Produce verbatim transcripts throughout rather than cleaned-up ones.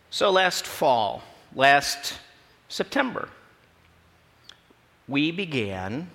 So last fall, last September, we began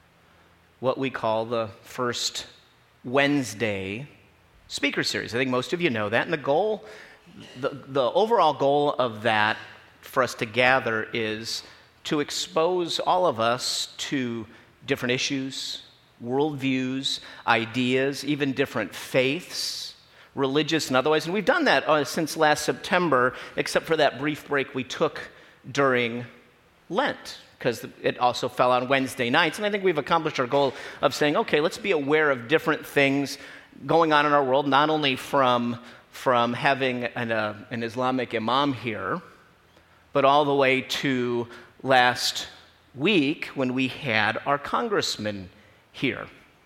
what we call the First Wednesday speaker series. I think most of you know that. And the goal, the, the overall goal of that for us to gather is to expose all of us to different issues, worldviews, ideas, even different faiths, religious and otherwise. And we've done that uh, since last September, except for that brief break we took during Lent, because it also fell on Wednesday nights. And I think we've accomplished our goal of saying, okay, let's be aware of different things going on in our world, not only from, from having an, uh, an Islamic imam here, but all the way to last week when we had our congressman here.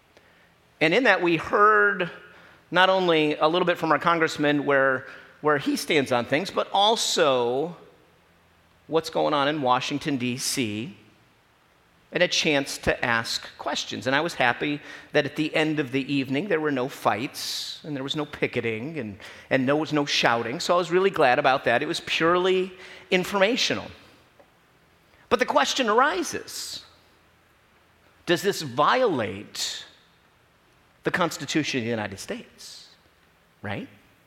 And in that we heard not only a little bit from our congressman where, where he stands on things, but also what's going on in Washington, D C, and a chance to ask questions. And I was happy that at the end of the evening there were no fights, and there was no picketing, and, and there was no shouting. So I was really glad about that. It was purely informational. But the question arises, does this violate the Constitution of the United States, right?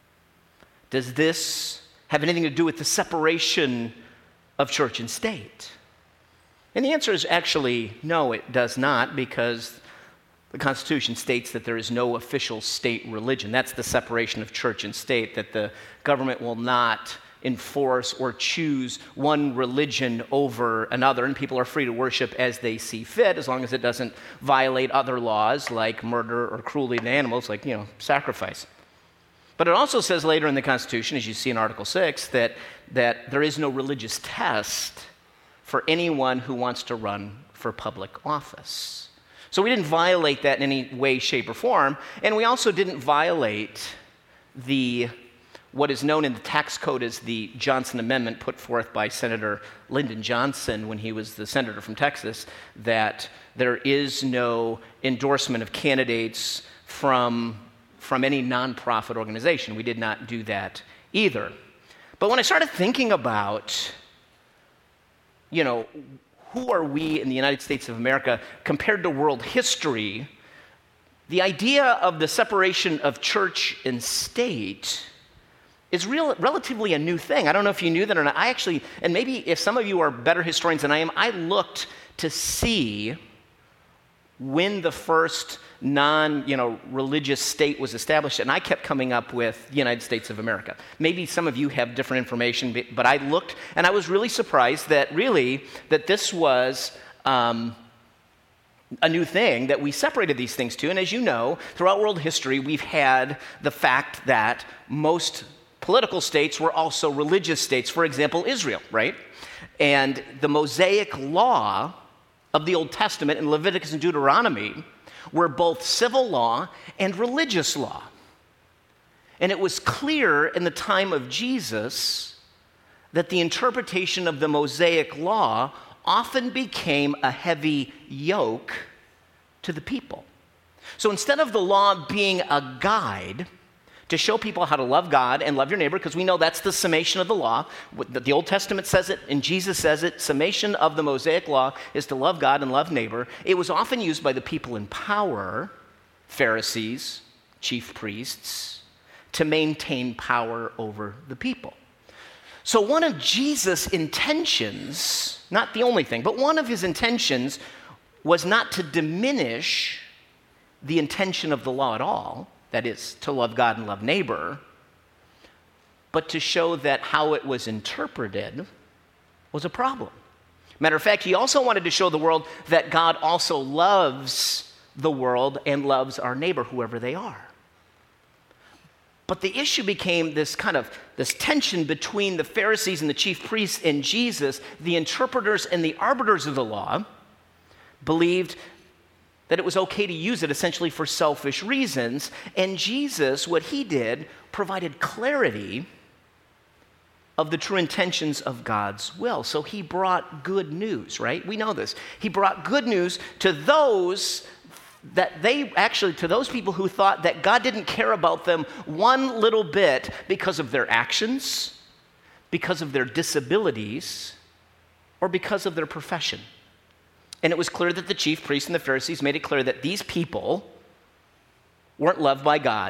Does this have anything to do with the separation of church and state? And the answer is actually no, it does not, because the Constitution states that there is no official state religion. That's the separation of church and state, that the government will not enforce or choose one religion over another, and people are free to worship as they see fit, as long as it doesn't violate other laws like murder or cruelty to animals, like, you know, sacrifice. But it also says later in the Constitution, as you see in Article six, that, that there is no religious test for anyone who wants to run for public office. So we didn't violate that in any way, shape, or form, and we also didn't violate the what is known in the tax code as the Johnson Amendment put forth by Senator Lyndon Johnson when he was the senator from Texas, that there is no endorsement of candidates from, from any nonprofit organization. We did not do that either. But when I started thinking about, you know, who are we in the United States of America compared to world history, the idea of the separation of church and state is real, relatively a new thing. I don't know if you knew that or not. I actually, and maybe if some of you are better historians than I am, I looked to see when the first non, you know, religious state was established, and I kept coming up with the United States of America. Maybe some of you have different information, but I looked, and I was really surprised that really, that this was um, a new thing, that we separated these things to. And as you know, throughout world history, we've had the fact that most political states were also religious states. For example, Israel, right? And the Mosaic law of the Old Testament in Leviticus and Deuteronomy were both civil law and religious law. And it was clear in the time of Jesus that the interpretation of the Mosaic law often became a heavy yoke to the people. So instead of the law being a guide to show people how to love God and love your neighbor, because we know that's the summation of the law. The Old Testament says it, and Jesus says it. Summation of the Mosaic law is to love God and love neighbor. It was often used by the people in power, Pharisees, chief priests, to maintain power over the people. So one of Jesus' intentions, not the only thing, but one of his intentions was not to diminish the intention of the law at all, that is, to love God and love neighbor, but to show that how it was interpreted was a problem. Matter of fact, he also wanted to show the world that God also loves the world and loves our neighbor, whoever they are. But the issue became this kind of, this tension between the Pharisees and the chief priests and Jesus. The interpreters and the arbiters of the law believed that it was okay to use it essentially for selfish reasons. And Jesus, what he did, provided clarity of the true intentions of God's will. So he brought good news, right? We know this. He brought good news to those that they actually, to those people who thought that God didn't care about them one little bit because of their actions, because of their disabilities or because of their profession. And it was clear that the chief priests and the Pharisees made it clear that these people weren't loved by God.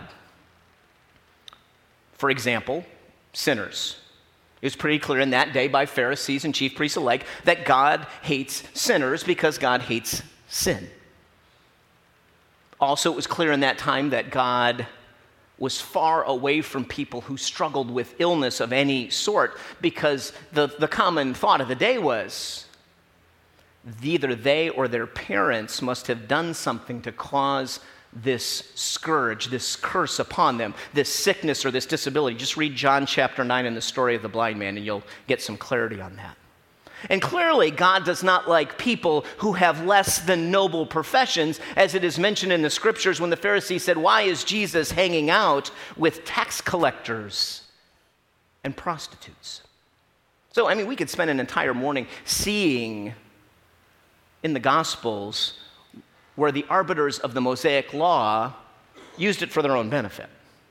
For example, sinners. It was pretty clear in that day by Pharisees and chief priests alike that God hates sinners because God hates sin. Also, it was clear in that time that God was far away from people who struggled with illness of any sort, because the, the common thought of the day was either they or their parents must have done something to cause this scourge, this curse upon them, this sickness or this disability. Just read John chapter nine and the story of the blind man, and you'll get some clarity on that. And clearly, God does not like people who have less than noble professions, as it is mentioned in the scriptures when the Pharisees said, "Why is Jesus hanging out with tax collectors and prostitutes?" So, I mean, we could spend an entire morning seeing in the Gospels where the arbiters of the Mosaic law used it for their own benefit.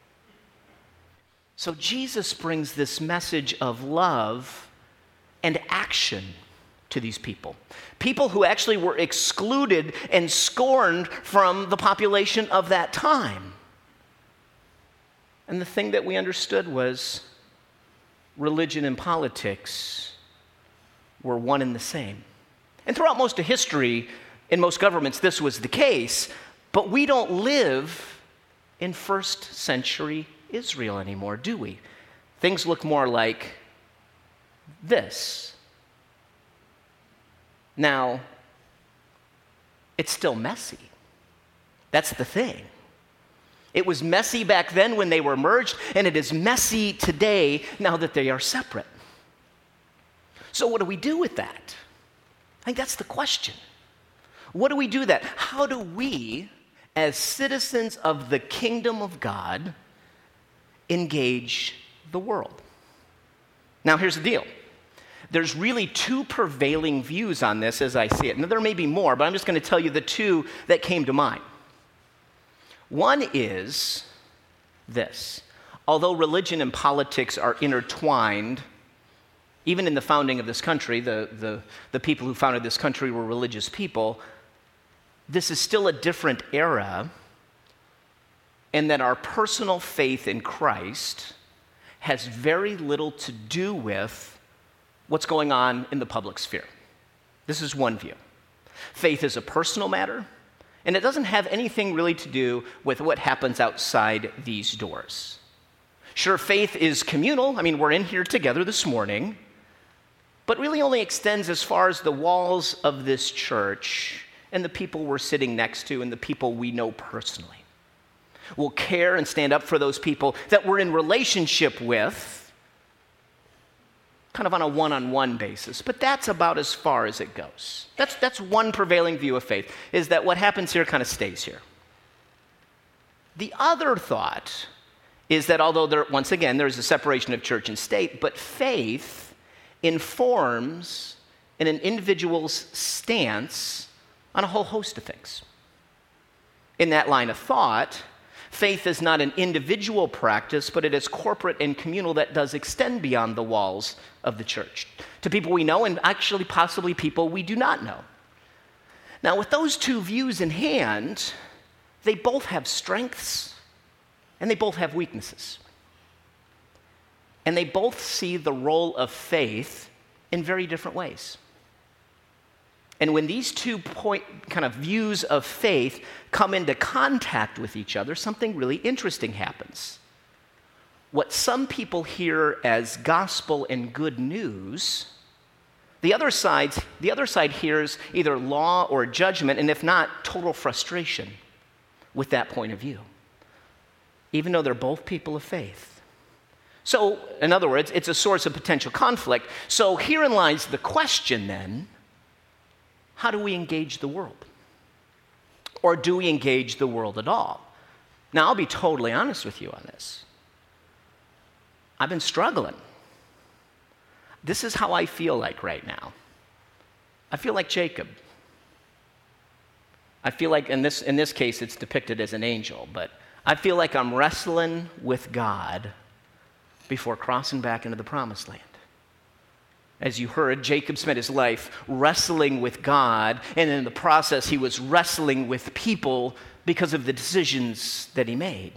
So Jesus brings this message of love and action to these people. People who actually were excluded and scorned from the population of that time. And the thing that we understood was religion and politics were one and the same. And throughout most of history, in most governments, this was the case, but we don't live in first century Israel anymore, do we? Things look more like this. Now, it's still messy. That's the thing. It was messy back then when they were merged, and it is messy today now that they are separate. So what do we do with that? I think that's the question. What do we do with that? How do we, as citizens of the kingdom of God, engage the world? Now, here's the deal. There's really two prevailing views on this as I see it. Now, there may be more, but I'm just going to tell you the two that came to mind. One is this. Although religion and politics are intertwined, even in the founding of this country, the, the, the people who founded this country were religious people, this is still a different era, and that our personal faith in Christ has very little to do with what's going on in the public sphere. This is one view. Faith is a personal matter, and it doesn't have anything really to do with what happens outside these doors. Sure, faith is communal. I mean, we're in here together this morning, but really only extends as far as the walls of this church and the people we're sitting next to and the people we know personally. We'll care and stand up for those people that we're in relationship with, kind of on a one-on-one basis, but that's about as far as it goes. That's, that's one prevailing view of faith, is that what happens here kind of stays here. The other thought is that although there, once again, there's a separation of church and state, but faith informs in an individual's stance on a whole host of things. In that line of thought, faith is not an individual practice, but it is corporate and communal that does extend beyond the walls of the church to people we know and actually possibly people we do not know. Now, with those two views in hand, they both have strengths and they both have weaknesses. And they both see the role of faith in very different ways. And when these two point, kind of views of faith come into contact with each other, something really interesting happens. What some people hear as gospel and good news, the other side, the other side hears either law or judgment, and if not, total frustration with that point of view, even though they're both people of faith. So, in other words, it's a source of potential conflict. So herein lies the question then: how do we engage the world? Or do we engage the world at all? Now, I'll be totally honest with you on this. I've been struggling. This is how I feel like right now. I feel like Jacob. I feel like, in this, in this case, it's depicted as an angel, but I feel like I'm wrestling with God before crossing back into the promised land. As you heard, Jacob spent his life wrestling with God, and in the process, he was wrestling with people because of the decisions that he made.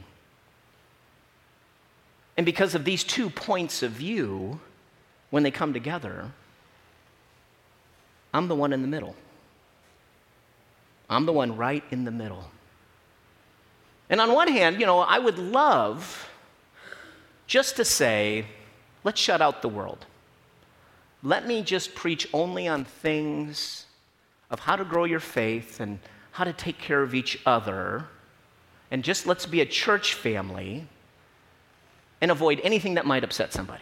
And because of these two points of view, when they come together, I'm the one in the middle. I'm the one right in the middle. And on one hand, you know, I would love just to say, let's shut out the world. Let me just preach only on things of how to grow your faith and how to take care of each other, and just let's be a church family and avoid anything that might upset somebody.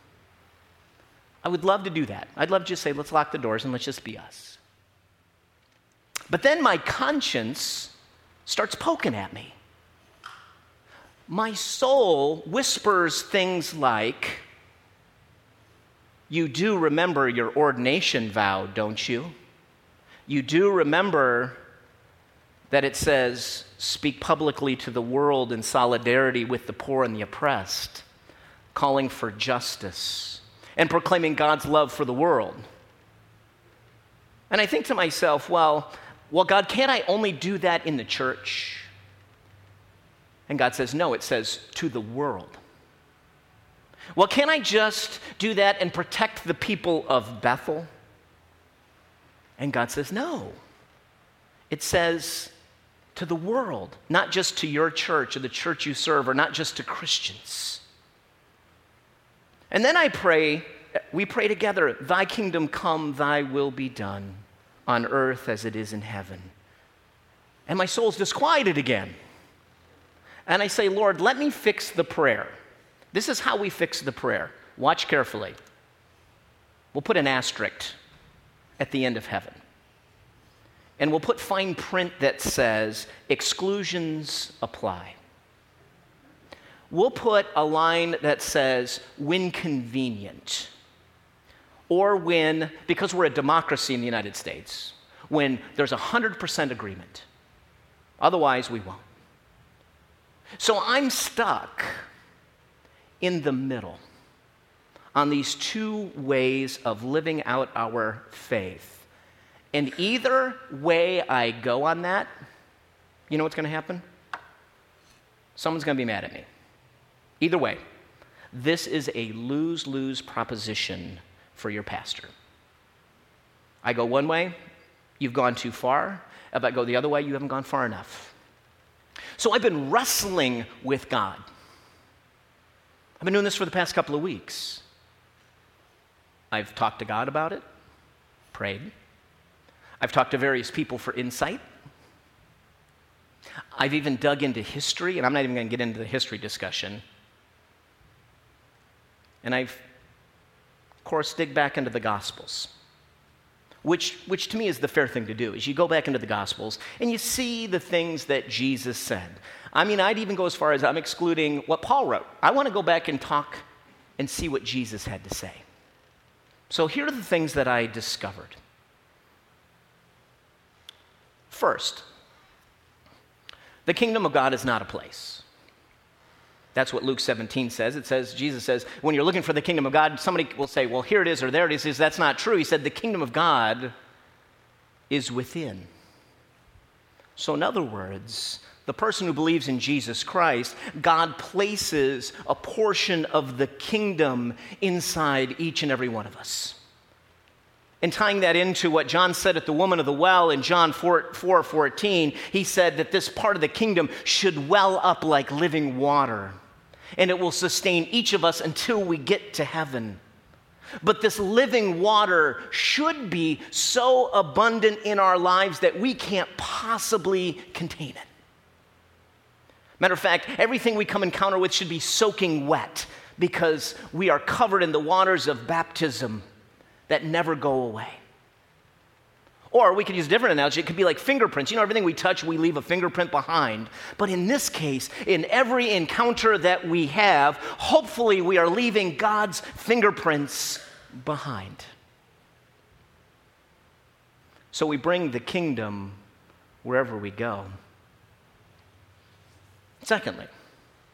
I would love to do that. I'd love to just say, let's lock the doors and let's just be us. But then my conscience starts poking at me. My soul whispers things like, you do remember your ordination vow, don't you? You do remember that it says, speak publicly to the world in solidarity with the poor and the oppressed, calling for justice, and proclaiming God's love for the world. And I think to myself, well, well, God, can't I only do that in the church? And God says, no, it says to the world. Well, can't I just do that and protect the people of Bethel? And God says, no. It says to the world, not just to your church or the church you serve, or not just to Christians. And then I pray, we pray together, thy kingdom come, thy will be done on earth as it is in heaven. And my soul's disquieted again. And I say, Lord, let me fix the prayer. This is how we fix the prayer. Watch carefully. We'll put an asterisk at the end of heaven. And we'll put fine print that says, exclusions apply. We'll put a line that says, when convenient. Or when, because we're a democracy in the United States, when there's one hundred percent agreement. Otherwise, we won't. So I'm stuck in the middle on these two ways of living out our faith. And either way I go on that, you know what's going to happen? Someone's going to be mad at me. Either way, this is a lose-lose proposition for your pastor. I go one way, you've gone too far. If I go the other way, you haven't gone far enough. So I've been wrestling with God. I've been doing this for the past couple of weeks. I've talked to God about it, prayed. I've talked to various people for insight. I've even dug into history, and I'm not even going to get into the history discussion. And I've, of course, dig back into the Gospels, which, which to me is the fair thing to do, is you go back into the Gospels and you see the things that Jesus said. I mean, I'd even go as far as I'm excluding what Paul wrote. I want to go back and talk and see what Jesus had to say. So here are the things that I discovered. First, the kingdom of God is not a place. That's what Luke seventeen says. It says, Jesus says, when you're looking for the kingdom of God, somebody will say, well, here it is or there it is. He says, that's not true. He said, the kingdom of God is within. So in other words, the person who believes in Jesus Christ, God places a portion of the kingdom inside each and every one of us. And tying that into what John said at the woman of the well in John four fourteen, he said that this part of the kingdom should well up like living water, and it will sustain each of us until we get to heaven. But this living water should be so abundant in our lives that we can't possibly contain it. Matter of fact, everything we come encounter with should be soaking wet because we are covered in the waters of baptism that never go away. Or we could use a different analogy. It could be like fingerprints. You know, everything we touch, we leave a fingerprint behind. But in this case, in every encounter that we have, hopefully we are leaving God's fingerprints behind. So we bring the kingdom wherever we go. Secondly,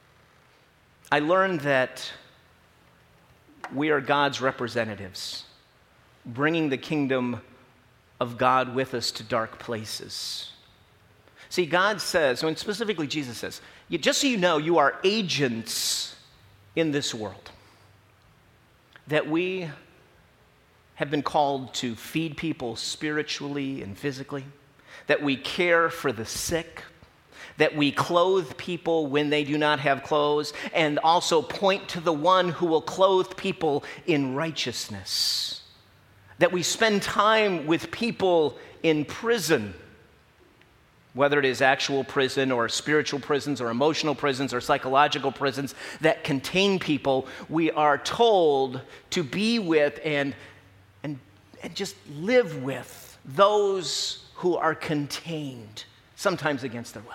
I learned that we are God's representatives bringing the kingdom of God with us to dark places. See, God says, and specifically Jesus says, just so you know, you are agents in this world. That we have been called to feed people spiritually and physically, that we care for the sick, that we clothe people when they do not have clothes, and also point to the one who will clothe people in righteousness. That we spend time with people in prison, whether it is actual prison or spiritual prisons or emotional prisons or psychological prisons that contain people. We are told to be with and, and, and just live with those who are contained, sometimes against their will.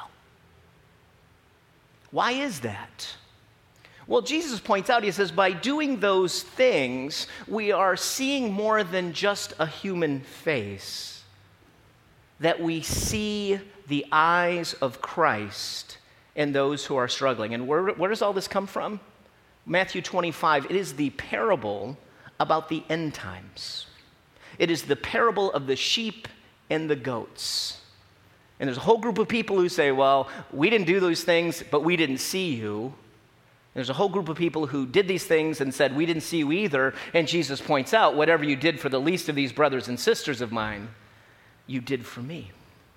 Why is that? Well, Jesus points out, he says, by doing those things, we are seeing more than just a human face. That we see the eyes of Christ in those who are struggling. And where, where does all this come from? Matthew twenty-five, it is the parable about the end times. It is the parable of the sheep and the goats. And there's a whole group of people who say, well, we didn't do those things, but we didn't see you. There's a whole group of people who did these things and said, we didn't see you either. And Jesus points out, whatever you did for the least of these brothers and sisters of mine, you did for me.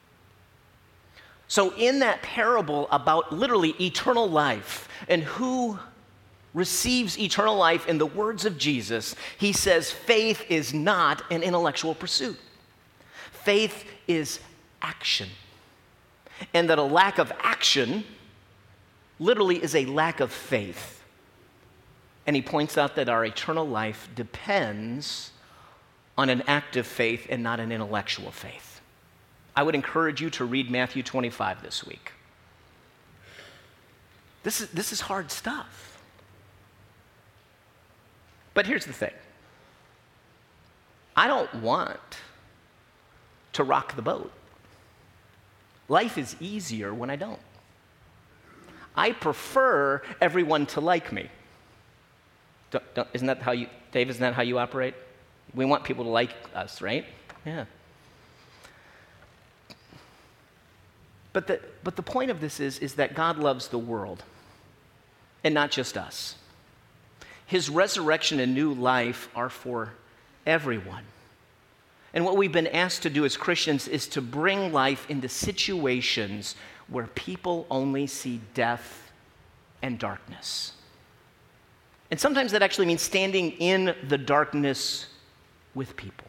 So in that parable about literally eternal life and who receives eternal life in the words of Jesus, he says faith is not an intellectual pursuit. Faith is action. And that a lack of action literally is a lack of faith. And he points out that our eternal life depends on an active faith and not an intellectual faith. I would encourage you to read Matthew twenty-five this week. This is, this is hard stuff. But here's the thing. I don't want to rock the boat. Life is easier when I don't. I prefer everyone to like me. Don't, don't, isn't that how you, Dave, isn't that how you operate? We want people to like us, right? Yeah. But the, but the point of this is, is that God loves the world, and not just us. His resurrection and new life are for everyone. And what we've been asked to do as Christians is to bring life into situations where people only see death and darkness. And sometimes that actually means standing in the darkness with people.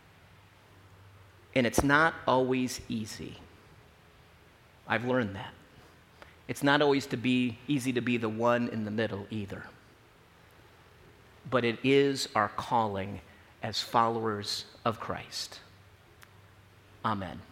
And it's not always easy. I've learned that. It's not always to be easy to be the one in the middle either. But it is our calling as followers of Christ. Amen.